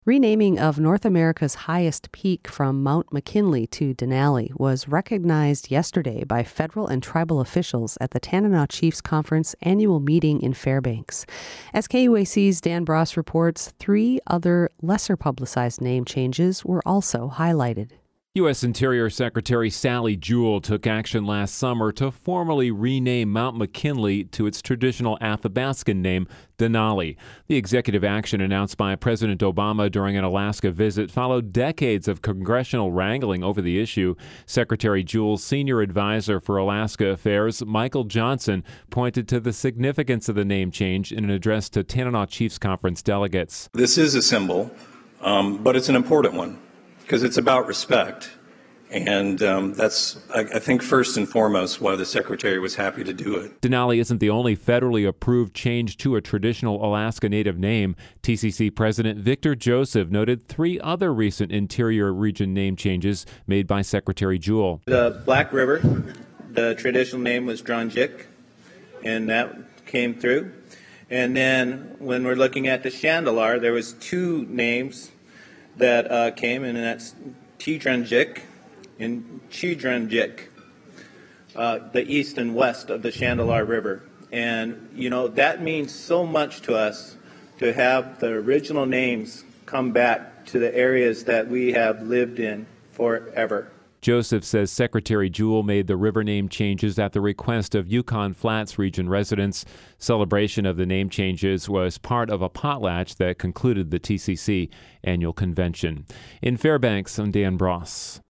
Renaming of North America's highest peak from Mount McKinley to Denali was recognized yesterday by federal and tribal officials at the Tanana Chiefs Conference annual meeting in Fairbanks. As KUAC's Dan Bross reports, 3 other lesser publicized name changes were also highlighted. U.S. Interior Secretary Sally Jewell took action last summer to formally rename Mount McKinley to its traditional Athabascan name, Denali. The executive action announced by President Obama during an Alaska visit followed decades of congressional wrangling over the issue. Secretary Jewell's senior advisor for Alaska Affairs, Michael Johnson, pointed to the significance of the name change in an address to Tanana Chiefs Conference delegates. This is a symbol, but it's an important one, because it's about respect. And that's, I think, first and foremost why the Secretary was happy to do it. Denali isn't the only federally approved change to a traditional Alaska Native name. TCC President Victor Joseph noted 3 other recent Interior Region name changes made by Secretary Jewell. The Black River, the traditional name was Dronjik, and that came through. And then when we're looking at the Chandalar, there was 2 names that came, and that's Tidranjik and Chidranjik, the east and west of the Chandalar River. And, that means so much to us to have the original names come back to the areas that we have lived in forever. Joseph says Secretary Jewell made the river name changes at the request of Yukon Flats region residents. Celebration of the name changes was part of a potlatch that concluded the TCC annual convention. In Fairbanks, I'm Dan Bross.